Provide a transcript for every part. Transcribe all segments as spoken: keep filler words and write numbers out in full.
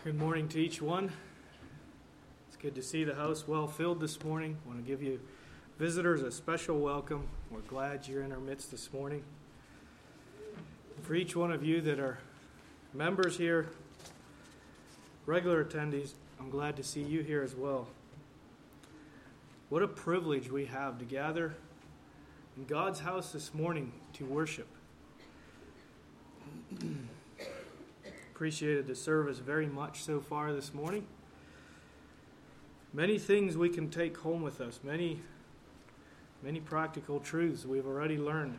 Good morning to each one. It's good to see the house well filled this morning. I want to give you visitors a special welcome. We're glad you're in our midst this morning. For each one of you that are members here, regular attendees, I'm glad to see you here as well. What a privilege we have to gather in God's house this morning to worship. Appreciated the service very much so far this morning. Many things we can take home with us, many, many practical truths we've already learned.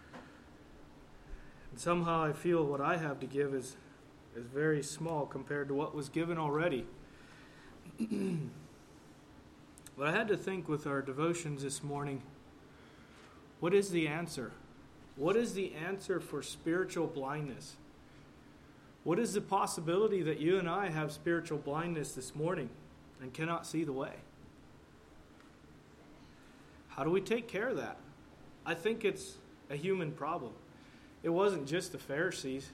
And somehow I feel what I have to give is, is very small compared to what was given already. But I had to think with our devotions this morning, what is the answer? What is the answer for spiritual blindness? What is the possibility that you and I have spiritual blindness this morning and cannot see the way? How do we take care of that? I think it's a human problem. It wasn't just the Pharisees'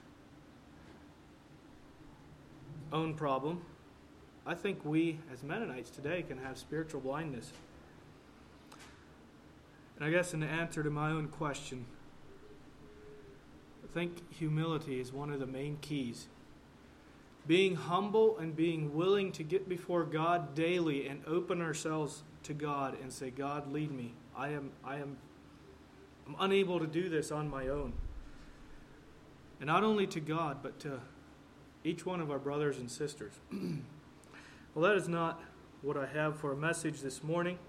own problem. I think we as Mennonites today can have spiritual blindness. And I guess in answer to my own question, I think humility is one of the main keys. Being humble and being willing to get before God daily and open ourselves to God and say, God, lead me. I am I am I'm unable to do this on my own. And not only to God, but to each one of our brothers and sisters. Well, that is not what I have for a message this morning.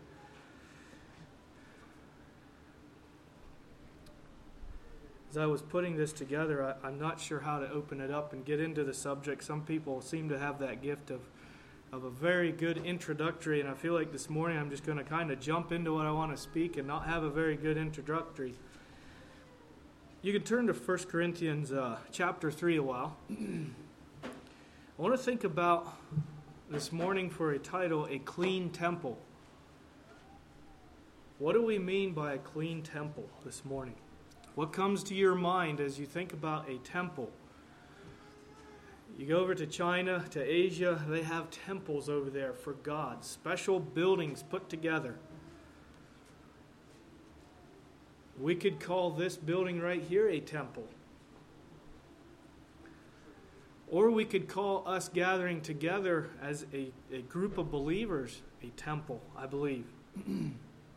As I was putting this together, I, I'm not sure how to open it up and get into the subject. Some people seem to have that gift of, of a very good introductory, and I feel like this morning I'm just going to kind of jump into what I want to speak and not have a very good introductory. You can turn to First Corinthians uh, chapter three a while. I want to think about this morning for a title, A Clean Temple. What do we mean by a clean temple this morning? What comes to your mind as you think about a temple? You go over to China, to Asia, they have temples over there for God, special buildings put together. We could call this building right here a temple. Or we could call us gathering together as a, a group of believers a temple, I believe. And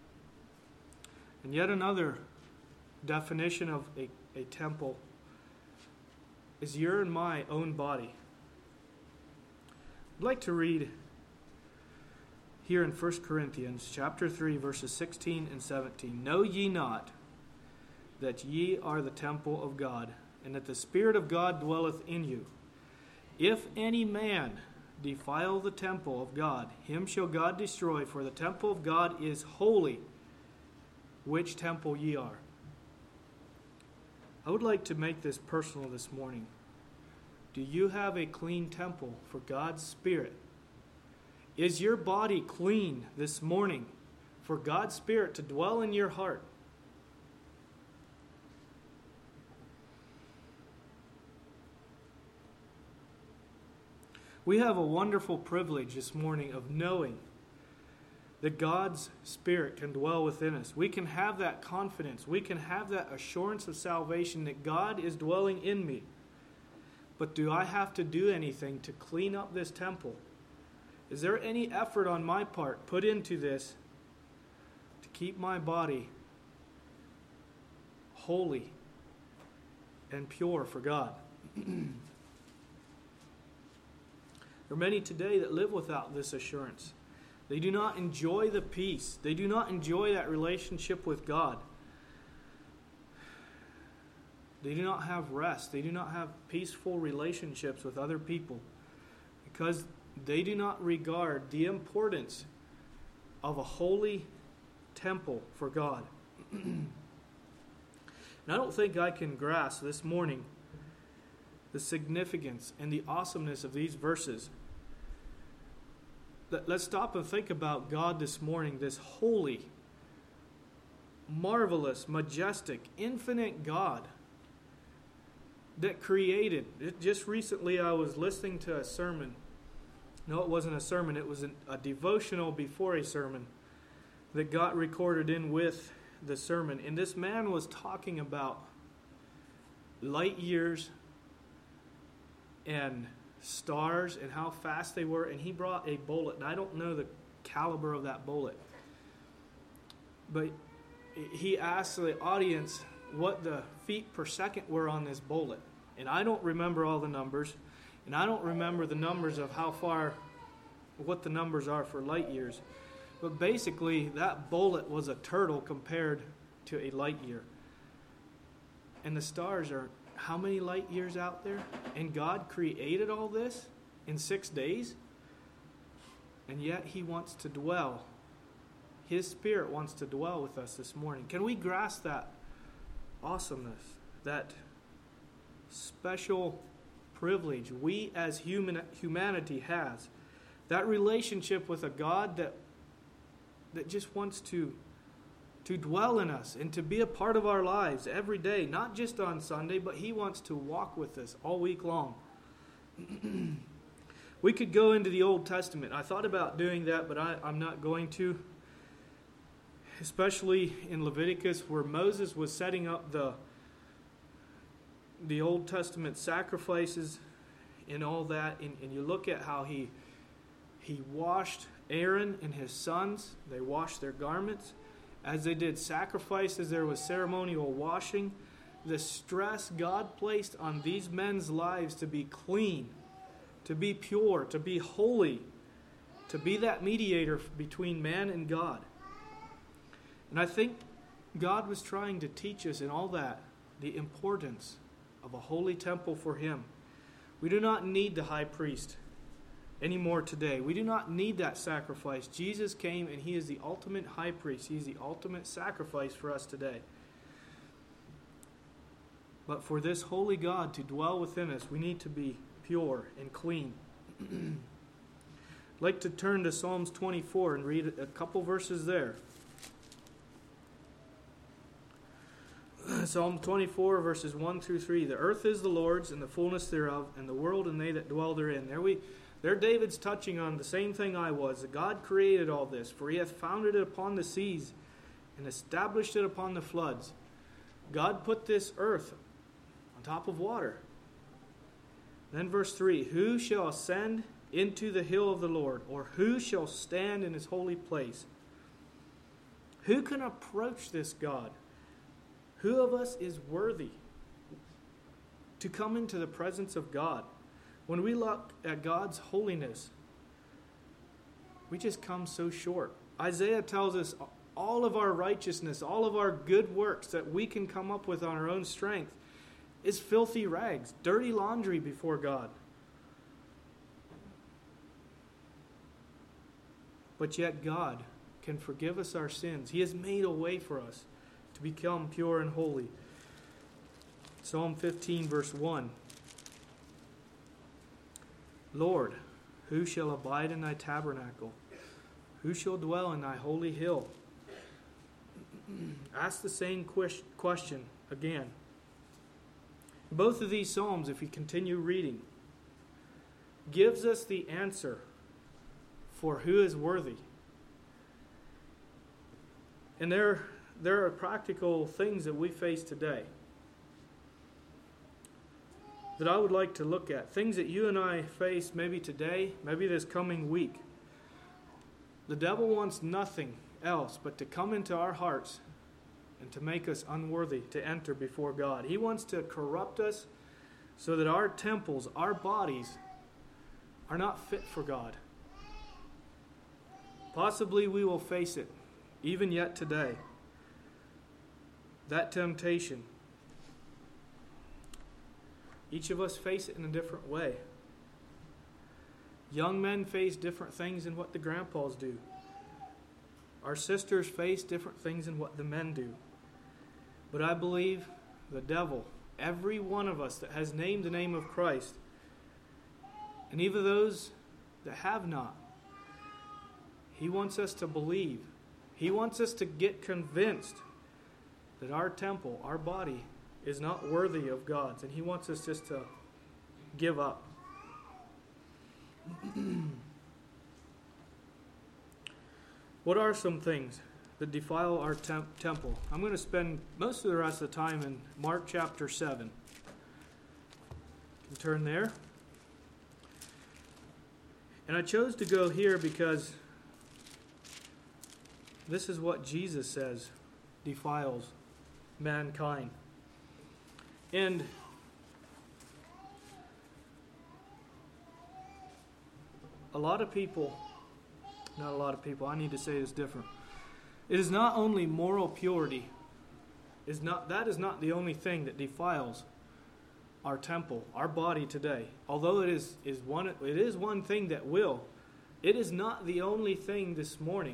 yet another definition of a, a temple is your and my own body. I'd like to read here in First Corinthians chapter three, verses sixteen and seventeen. Know ye not that ye are the temple of God, and that the Spirit of God dwelleth in you? If any man defile the temple of God, him shall God destroy, for the temple of God is holy, which temple ye are. I would like to make this personal this morning. Do you have a clean temple for God's Spirit? Is your body clean this morning for God's Spirit to dwell in your heart? We have a wonderful privilege this morning of knowing that God's Spirit can dwell within us. We can have that confidence. We can have that assurance of salvation that God is dwelling in me. But do I have to do anything to clean up this temple? Is there any effort on my part put into this to keep my body holy and pure for God? There are many today that live without this assurance. They do not enjoy the peace. They do not enjoy that relationship with God. They do not have rest. They do not have peaceful relationships with other people because they do not regard the importance of a holy temple for God. And I don't think I can grasp this morning the significance and the awesomeness of these verses. Let's stop and think about God this morning, this holy, marvelous, majestic, infinite God that created. Just recently I was listening to a sermon No, it wasn't a sermon. It was an, a devotional before a sermon that got recorded in with the sermon. And this man was talking about light years and stars and how fast they were. And he brought a bullet. And I don't know the caliber of that bullet. But he asked the audience what the feet per second were on this bullet. And I don't remember all the numbers. And I don't remember the numbers of how far, what the numbers are for light years. But basically, that bullet was a turtle compared to a light year. And the stars are how many light years out there? And God created all this in six days? And yet He wants to dwell. His Spirit wants to dwell with us this morning. Can we grasp that awesomeness, that special privilege we as human humanity has? That relationship with a God that that just wants to to dwell in us and to be a part of our lives every day, not just on Sunday, but He wants to walk with us all week long. We could go into the Old Testament. I thought about doing that, but I, I'm not going to. Especially in Leviticus, where Moses was setting up the the Old Testament sacrifices and all that, and, and you look at how he he washed Aaron and his sons. They washed their garments. As they did sacrifices, there was ceremonial washing. The stress God placed on these men's lives to be clean, to be pure, to be holy, to be that mediator between man and God. And I think God was trying to teach us in all that the importance of a holy temple for Him. We do not need the high priest anymore today. We do not need that sacrifice. Jesus came and He is the ultimate high priest. He is the ultimate sacrifice for us today. But for this holy God to dwell within us, we need to be pure and clean. I'd like to turn to Psalms twenty-four and read a couple verses there. Psalm twenty-four, verses one through three. The earth is the Lord's, and the fullness thereof, and the world and they that dwell therein. There we, there David's touching on the same thing I was. That God created all this, for He hath founded it upon the seas, and established it upon the floods. God put this earth on top of water. Then verse three. Who shall ascend into the hill of the Lord, or who shall stand in His holy place? Who can approach this God? Who of us is worthy to come into the presence of God? When we look at God's holiness, we just come so short. Isaiah tells us all of our righteousness, all of our good works that we can come up with on our own strength is filthy rags, dirty laundry before God. But yet God can forgive us our sins. He has made a way for us to become pure and holy. Psalm fifteen, verse one. Lord, who shall abide in Thy tabernacle? Who shall dwell in Thy holy hill? Ask the same question again. Both of these Psalms, if you continue reading, gives us the answer for who is worthy. And there There are practical things that we face today that I would like to look at. Things that you and I face maybe today, maybe this coming week. The devil wants nothing else but to come into our hearts and to make us unworthy to enter before God. He wants to corrupt us so that our temples, our bodies, are not fit for God. Possibly we will face it even yet today. That temptation. Each of us face it in a different way. Young men face different things than what the grandpas do. Our sisters face different things than what the men do. But I believe the devil, every one of us that has named the name of Christ, and even those that have not, he wants us to believe. He wants us to get convinced that our temple, our body, is not worthy of God's. And He wants us just to give up. What are some things that defile our temp- temple? I'm going to spend most of the rest of the time in Mark chapter seven. You can turn there. And I chose to go here because this is what Jesus says defiles mankind. And a lot of people, not a lot of people, I need to say this different. It is not only moral purity, is not that is not the only thing that defiles our temple, our body today. Although it is, is one it is one thing that will, it is not the only thing this morning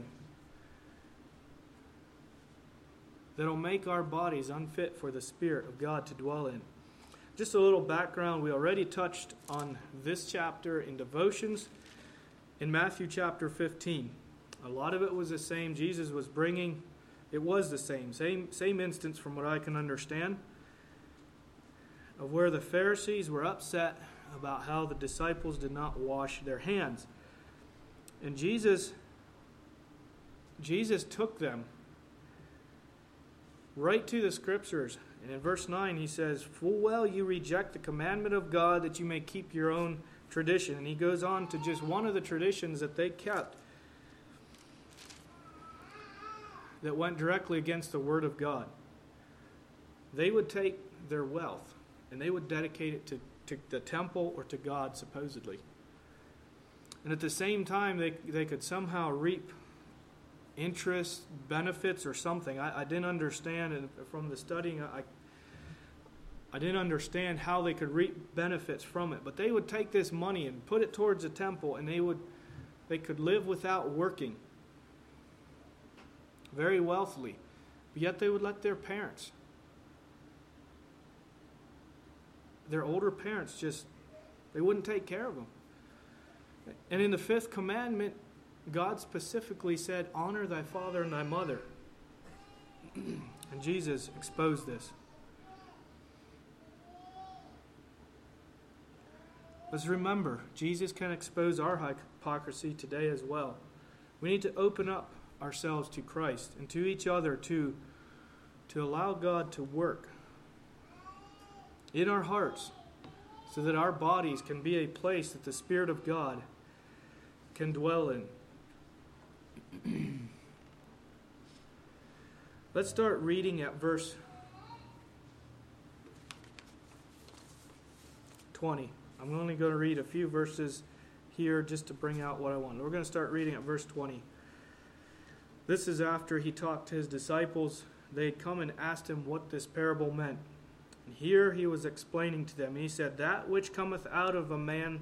that'll make our bodies unfit for the Spirit of God to dwell in. Just a little background, we already touched on this chapter in devotions in Matthew chapter fifteen. A lot of it was the same. Jesus was bringing, it was the same, same, same instance from what I can understand, of where the Pharisees were upset about how the disciples did not wash their hands. And Jesus, Jesus took them right to the Scriptures. And in verse nine he says, "Full well you reject the commandment of God that you may keep your own tradition." And he goes on to just one of the traditions that they kept that went directly against the Word of God. They would take their wealth and they would dedicate it to, to the temple or to God, supposedly. And at the same time, they, they could somehow reap interest, benefits, or something. I, I didn't understand, and from the studying, I, I didn't understand how they could reap benefits from it. But they would take this money and put it towards the temple, and they would they could live without working, very wealthily. But yet they would let their parents, their older parents, just, they wouldn't take care of them. And in the fifth commandment, God specifically said, "Honor thy father and thy mother." And Jesus exposed this. Let's remember, Jesus can expose our hypocrisy today as well. We need to open up ourselves to Christ and to each other to, to allow God to work in our hearts so that our bodies can be a place that the Spirit of God can dwell in. Let's start reading at verse twenty. I'm only going to read a few verses here just to bring out what I want. We're going to start reading at verse twenty. This is after he talked to his disciples. They had come and asked him what this parable meant. And here he was explaining to them. He said, "That which cometh out of a man,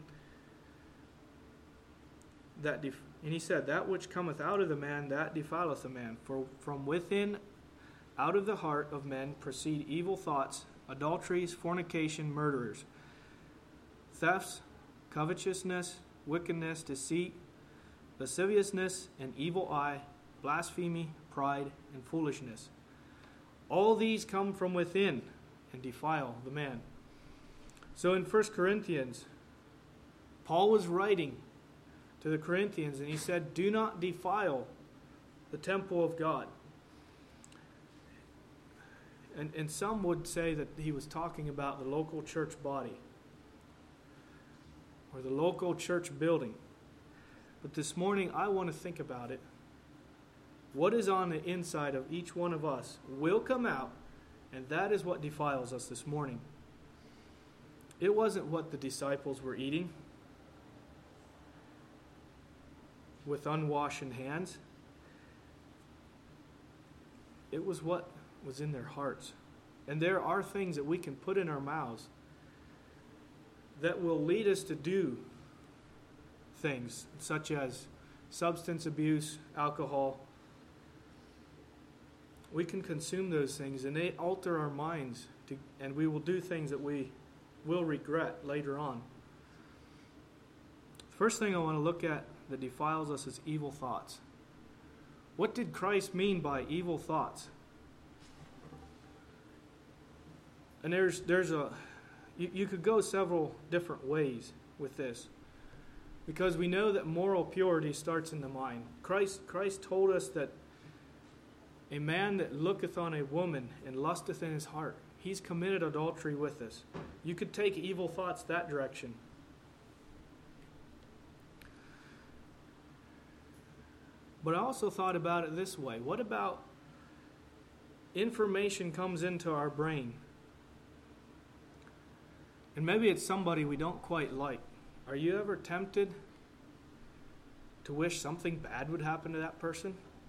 that def- and he said, that which cometh out of the man, that defileth a man. For from within, out of the heart of men, proceed evil thoughts, adulteries, fornication, murderers, thefts, covetousness, wickedness, deceit, lasciviousness, an evil eye, blasphemy, pride, and foolishness. All these come from within and defile the man." So in First Corinthians, Paul was writing to the Corinthians, and he said, "Do not defile the temple of God." And, and some would say that he was talking about the local church body or the local church building. But this morning, I want to think about it. What is on the inside of each one of us will come out, and that is what defiles us this morning. It wasn't what the disciples were eating with unwashed hands. It was what was in their hearts. And there are things that we can put in our mouths that will lead us to do things such as substance abuse, alcohol. We can consume those things and they alter our minds, to, and we will do things that we will regret later on. The first thing I want to look at that defiles us is evil thoughts. What did Christ mean by evil thoughts? And there's there's a you, you could go several different ways with this. Because we know that moral purity starts in the mind. Christ, Christ told us that a man that looketh on a woman and lusteth in his heart, he's committed adultery with us. You could take evil thoughts that direction. But I also thought about it this way. What about information comes into our brain? And maybe it's somebody we don't quite like. Are you ever tempted to wish something bad would happen to that person?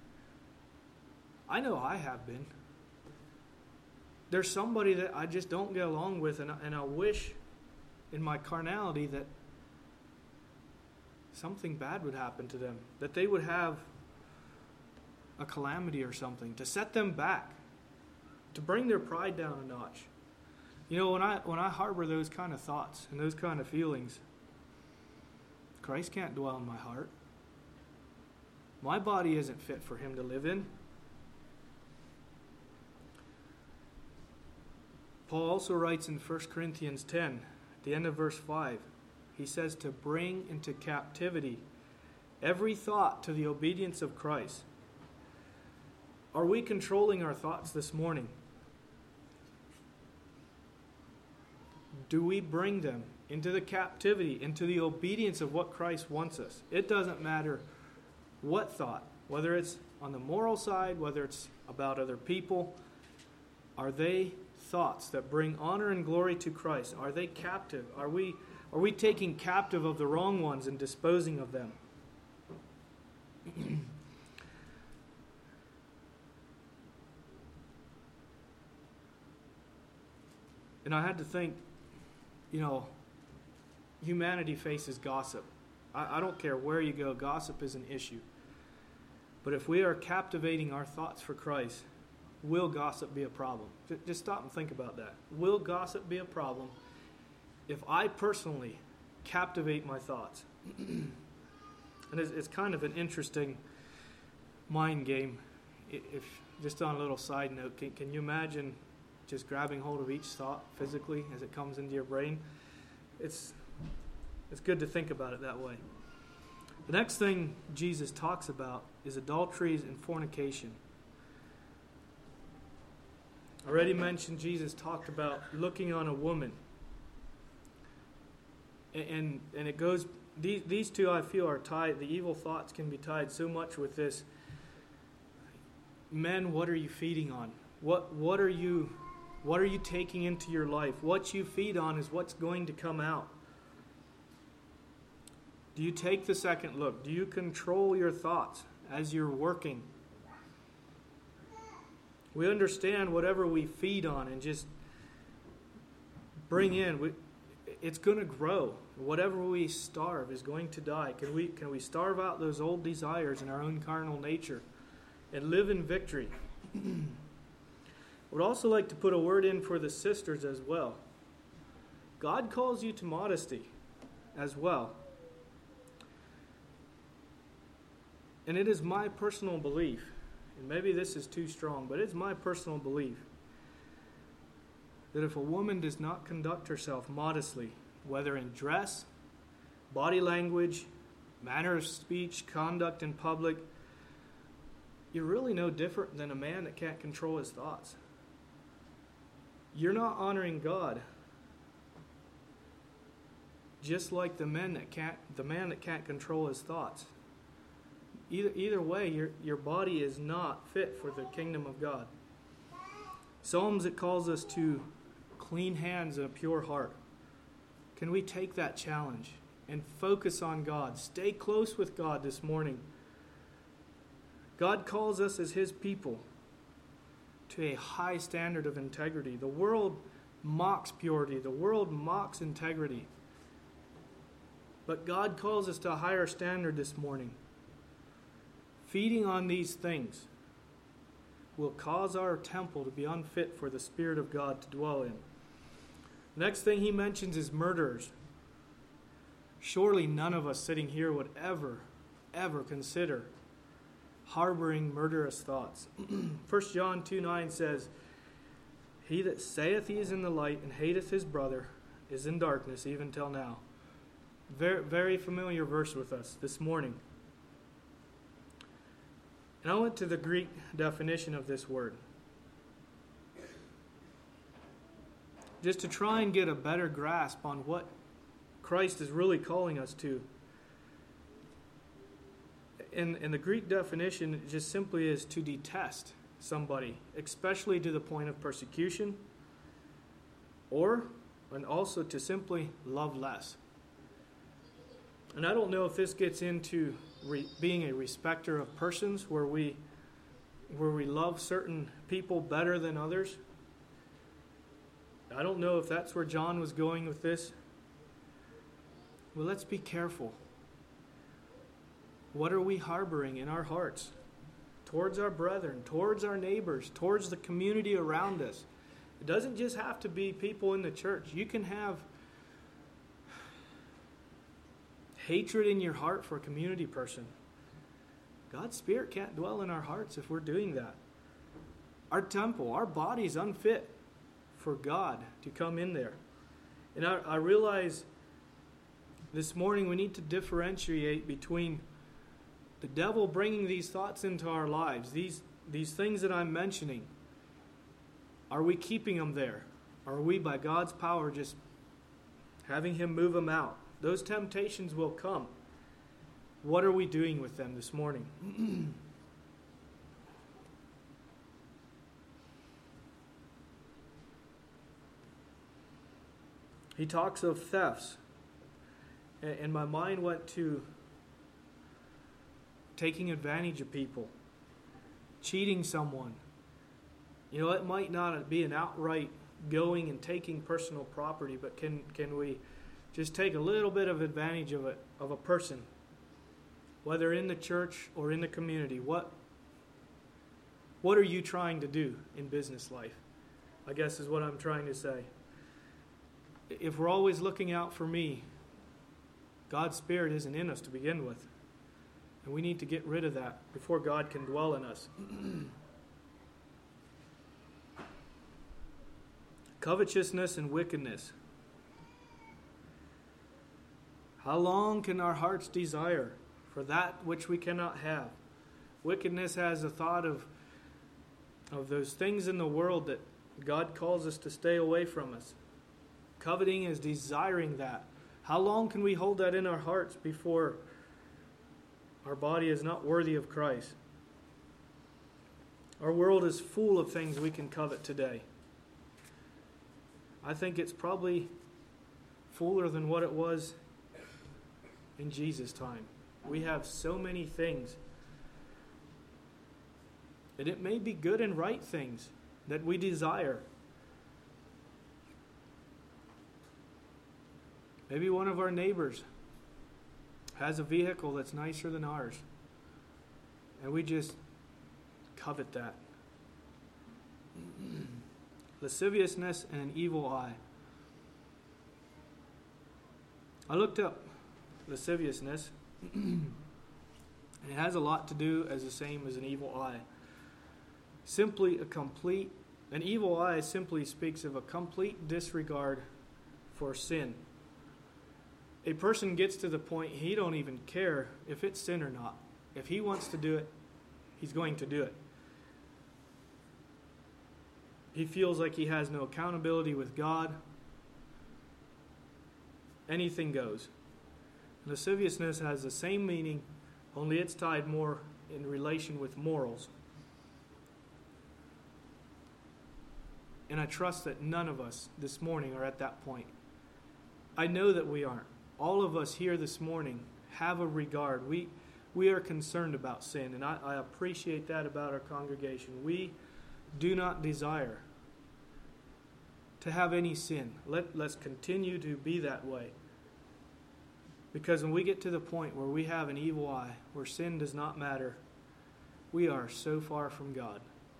I know I have been. There's somebody that I just don't get along with, and I, and I wish in my carnality that something bad would happen to them, that they would have a calamity or something, to set them back, to bring their pride down a notch. You know, when I when I harbor those kind of thoughts and those kind of feelings, Christ can't dwell in my heart. My body isn't fit for him to live in. Paul also writes in First Corinthians ten, at the end of verse five, he says to bring into captivity every thought to the obedience of Christ. Are we controlling our thoughts this morning? Do we bring them into the captivity, into the obedience of what Christ wants us? It doesn't matter what thought, whether it's on the moral side, whether it's about other people. Are they thoughts that bring honor and glory to Christ? Are they captive? Are we are we taking captive of the wrong ones and disposing of them? And I had to think, you know, humanity faces gossip. I, I don't care where you go, gossip is an issue. But if we are captivating our thoughts for Christ, will gossip be a problem? Just stop and think about that. Will gossip be a problem if I personally captivate my thoughts? And it's, it's kind of an interesting mind game. If just on a little side note, can, can you imagine just grabbing hold of each thought physically as it comes into your brain? It's it's good to think about it that way. The next thing Jesus talks about is adulteries and fornication. I already mentioned Jesus talked about looking on a woman. And, and, and it goes, these, these two I feel are tied, the evil thoughts can be tied so much with this. Men, what are you feeding on? What what are you what are you taking into your life? What you feed on is what's going to come out. Do you take the second look? Do you control your thoughts as you're working? We understand whatever we feed on and just bring in, we, it's going to grow. Whatever we starve is going to die. Can we can we starve out those old desires in our own carnal nature and live in victory? I would also like to put a word in for the sisters as well. God calls you to modesty as well. And it is my personal belief, and maybe this is too strong, but it's my personal belief that if a woman does not conduct herself modestly, whether in dress, body language, manner of speech, conduct in public, you're really no different than a man that can't control his thoughts. You're not honoring God, just like the man that can't, the man that can't control his thoughts. Either either way, your your body is not fit for the kingdom of God. Psalms, it calls us to clean hands and a pure heart. Can we take that challenge and focus on God? Stay close with God this morning. God calls us as his people to a high standard of integrity. The world mocks purity. The world mocks integrity. But God calls us to a higher standard this morning. Feeding on these things will cause our temple to be unfit for the Spirit of God to dwell in. The next thing he mentions is murderers. Surely none of us sitting here would ever, ever consider harboring murderous thoughts. First John two nine says, "He that saith he is in the light and hateth his brother is in darkness even till now." Very, very familiar verse with us this morning. And I went to the Greek definition of this word, just to try and get a better grasp on what Christ is really calling us to. In, in the Greek definition, it just simply is to detest somebody, especially to the point of persecution, or, and also to simply love less. And I don't know if this gets into re, being a respecter of persons, where we, where we love certain people better than others. I don't know if that's where John was going with this. Well, let's be careful. What are we harboring in our hearts towards our brethren, towards our neighbors, towards the community around us? It doesn't just have to be people in the church. You can have hatred in your heart for a community person. God's Spirit can't dwell in our hearts if we're doing that. Our temple, our body is unfit for God to come in there. And I, I realize this morning we need to differentiate between the devil bringing these thoughts into our lives, these, these things that I'm mentioning. Are we keeping them there? Are we, by God's power, just having Him move them out? Those temptations will come. What are we doing with them this morning? He talks of thefts. And my mind went to taking advantage of people, cheating someone. You know, it might not be an outright going and taking personal property, but can can we just take a little bit of advantage of a, of a person, whether in the church or in the community? What, what are you trying to do in business life? I guess is what I'm trying to say. If we're always looking out for me, God's Spirit isn't in us to begin with. And we need to get rid of that before God can dwell in us. Covetousness and wickedness. How long can our hearts desire for that which we cannot have? Wickedness has a thought of, of those things in the world that God calls us to stay away from us. Coveting is desiring that. How long can we hold that in our hearts before our body is not worthy of Christ? Our world is full of things we can covet today. I think it's probably fuller than what it was in Jesus' time. We have so many things. And it may be good and right things that we desire. Maybe one of our neighbors has a vehicle that's nicer than ours, and we just covet that. Lasciviousness and an evil eye. I looked up lasciviousness, and it has a lot to do as the same as an evil eye. Simply a complete, an evil eye simply speaks of a complete disregard for sin. A person gets to the point he don't even care if it's sin or not. If he wants to do it, he's going to do it. He feels like he has no accountability with God. Anything goes. Lasciviousness has the same meaning, only it's tied more in relation with morals. And I trust that none of us this morning are at that point. I know that we aren't. All of us here this morning have a regard. We we are concerned about sin, and I, I appreciate that about our congregation. We do not desire to have any sin. Let, let's continue to be that way. Because when we get to the point where we have an evil eye, where sin does not matter, we are so far from God.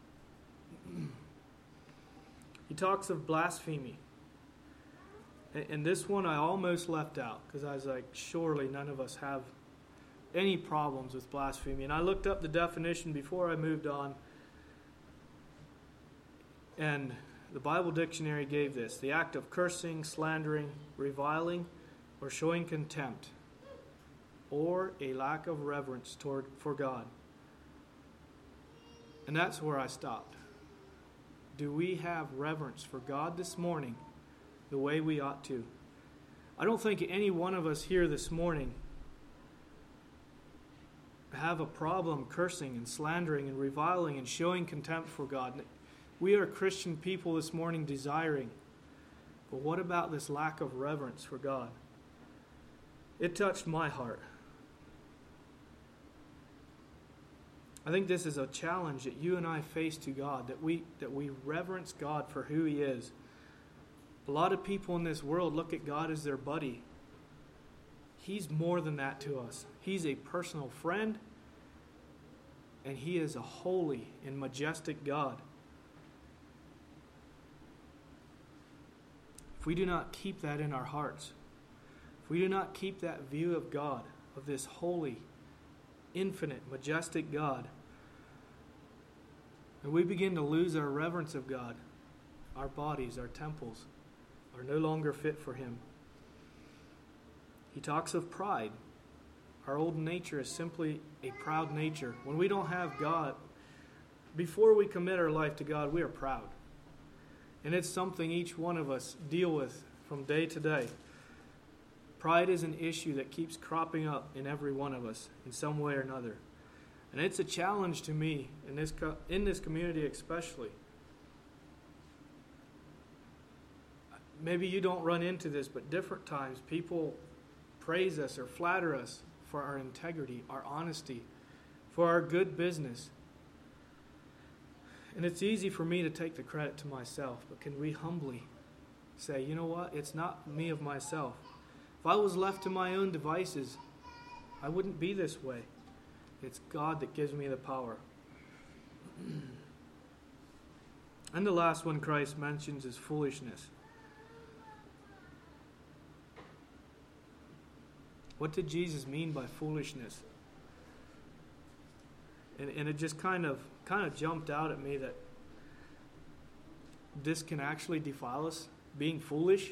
He talks of blasphemy. And this one I almost left out because I was like, surely none of us have any problems with blasphemy. And I looked up the definition before I moved on. And the Bible dictionary gave this: the act of cursing, slandering, reviling, or or showing contempt or a lack of reverence toward for God. And that's where I stopped. Do we have reverence for God this morning the way we ought to? I don't think any one of us here this morning have a problem cursing and slandering and reviling and showing contempt for God. We are Christian people this morning desiring. But what about this lack of reverence for God? It touched my heart. I think this is a challenge that you and I face to God, that we that we reverence God for who He is. A lot of people in this world look at God as their buddy. He's more than that to us. He's a personal friend, and He is a holy and majestic God. If we do not keep that in our hearts, if we do not keep that view of God, of this holy, infinite, majestic God, and we begin to lose our reverence of God, our bodies, our temples, are no longer fit for Him. He talks of pride. Our old nature is simply a proud nature. When we don't have God, before we commit our life to God, we are proud. And it's something each one of us deal with from day to day. Pride is an issue that keeps cropping up in every one of us in some way or another. And it's a challenge to me in this co- in this community especially. Maybe you don't run into this, but different times people praise us or flatter us for our integrity, our honesty, for our good business. And it's easy for me to take the credit to myself, but can we humbly say, you know what, it's not me of myself. If I was left to my own devices, I wouldn't be this way. It's God that gives me the power. And the last one Christ mentions is foolishness. What did Jesus mean by foolishness? And, and it just kind of kind of jumped out at me that this can actually defile us, being foolish.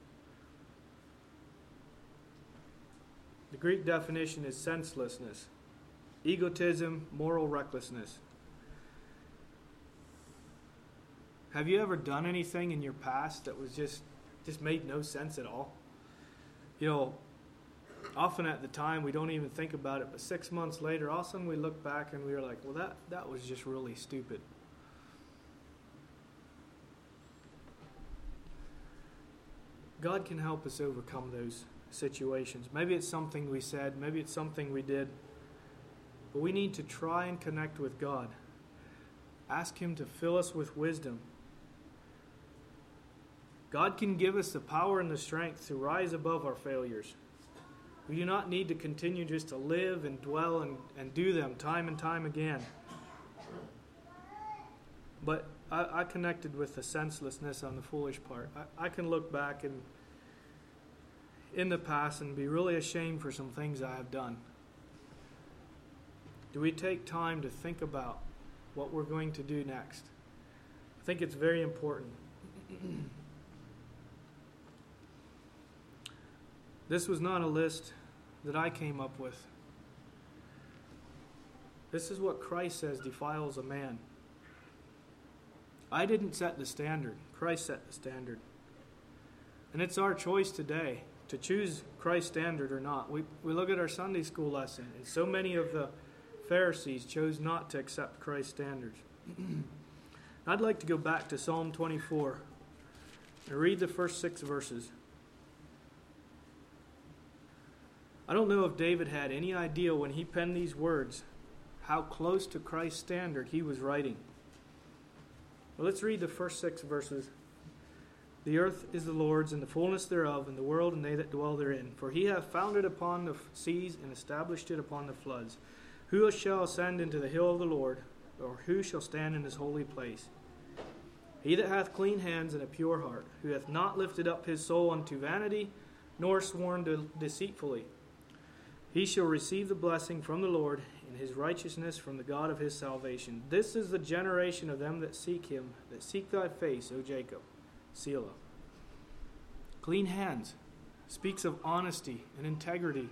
The Greek definition is senselessness, egotism, moral recklessness. Have you ever done anything in your past that was just just made no sense at all? You know, often at the time we don't even think about it, but six months later, all of a sudden we look back and we were like, well, that, that was just really stupid. God can help us overcome those situations. Maybe it's something we said, maybe it's something we did, but we need to try and connect with God. Ask Him to fill us with wisdom. God can give us the power and the strength to rise above our failures. We do not need to continue just to live and dwell and, and do them time and time again. But I, I connected with the senselessness on the foolish part. I, I can look back and in the past and be really ashamed for some things I have done. Do we take time to think about what we're going to do next? I think it's very important. This was not a list that I came up with. This is what Christ says defiles a man. I didn't set the standard. Christ set the standard. And it's our choice today to choose Christ's standard or not. We, we look at our Sunday school lesson, and so many of the Pharisees chose not to accept Christ's standards. I'd like to go back to Psalm twenty-four and read the first six verses. I don't know if David had any idea when he penned these words how close to Christ's standard he was writing. Well, let's read the first six verses. The earth is the Lord's, and the fullness thereof, and the world and they that dwell therein. For He hath founded upon the seas, and established it upon the floods. Who shall ascend into the hill of the Lord, or who shall stand in His holy place? He that hath clean hands and a pure heart, who hath not lifted up his soul unto vanity, nor sworn de- deceitfully. He shall receive the blessing from the Lord, and His righteousness from the God of his salvation. This is the generation of them that seek Him, that seek Thy face, O Jacob. Selah. Clean hands. speaks of honesty and integrity.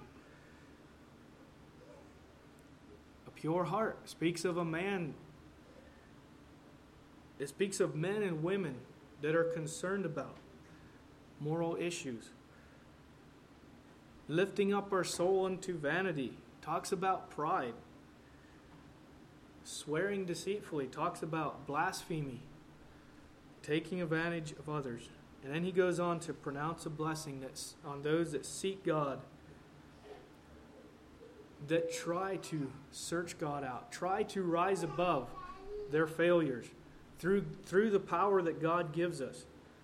A pure heart speaks of a man. It speaks of men and women that are concerned about moral issues. Lifting up our soul unto vanity talks about pride. Swearing deceitfully talks about blasphemy, taking advantage of others. And then he goes on to pronounce a blessing that's on those that seek God, that try to search God out, try to rise above their failures through, through the power that God gives us.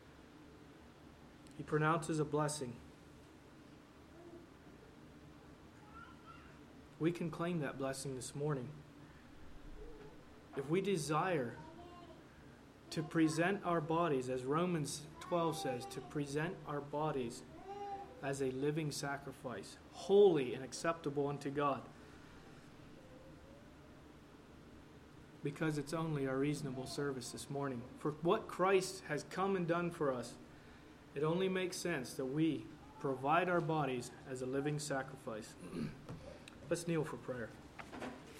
He pronounces a blessing. We can claim that blessing this morning. If we desire to present our bodies, as Romans twelve says, to present our bodies as a living sacrifice, holy and acceptable unto God, because it's only our reasonable service this morning. For what Christ has come and done for us, it only makes sense that we provide our bodies as a living sacrifice. Let's kneel for prayer.